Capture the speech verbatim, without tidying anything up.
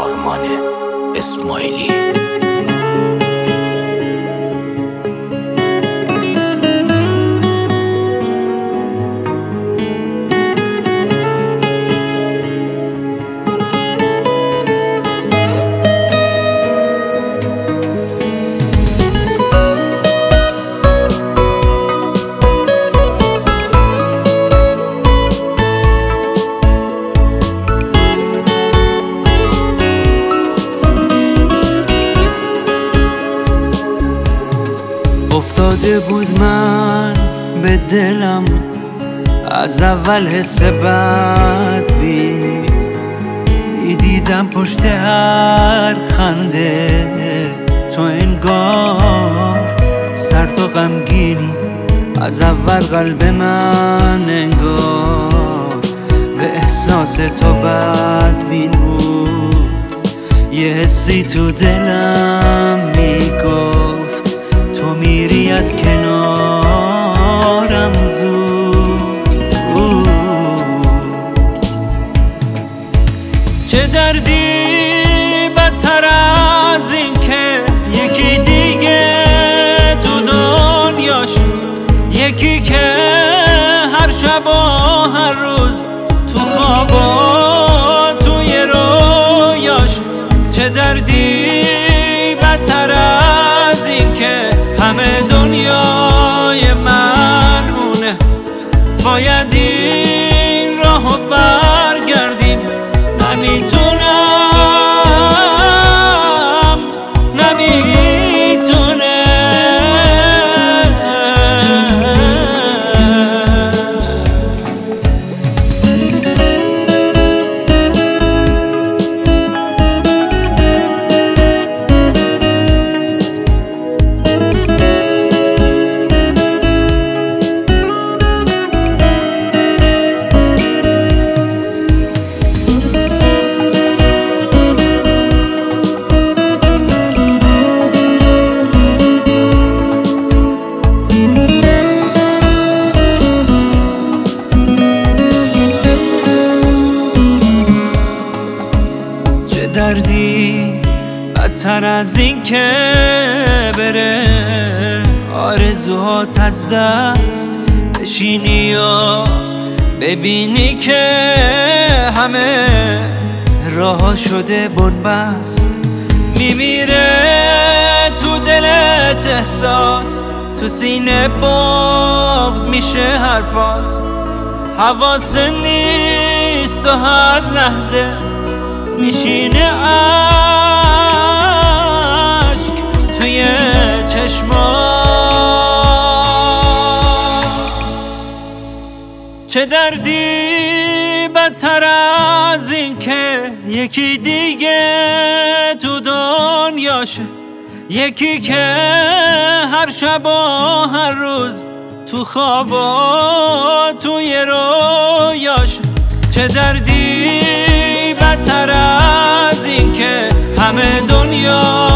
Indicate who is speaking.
Speaker 1: آرمان اسماعیلی.
Speaker 2: افتاده بود من به دلم از اول حس بد بینی، دیدم پشت هر خنده تو انگار سرد و غمگینی. از اول قلب من انگار به احساس تو بدبین بود. یه حسی تو دلم میگفت تو میری از کنارم زود. چه دردی بدتر از این که یکی دیگه تو دنیاش، یکی که هر شب و هر روز تو خوابا توی رویاش. چه دردی بدتر از این که همه دنیای من اونه، باید این راهو برگردیم. نمیتونم نمیتونم دردی بدتر از این که بره آرزوهات از دست بشینی یا ببینی که همه راه شده بنبست. میمیره تو دلت احساس، تو سینه بغض میشه حرفات. حواس نیست و هر لحظه میشینه عشق توی چشمات. چه دردی بدتر از این که یکی دیگه تو دنیاشه، یکی که هر شب و هر روز تو خوابا توی رویاش. چه دردی بدتر از این که همه دنیا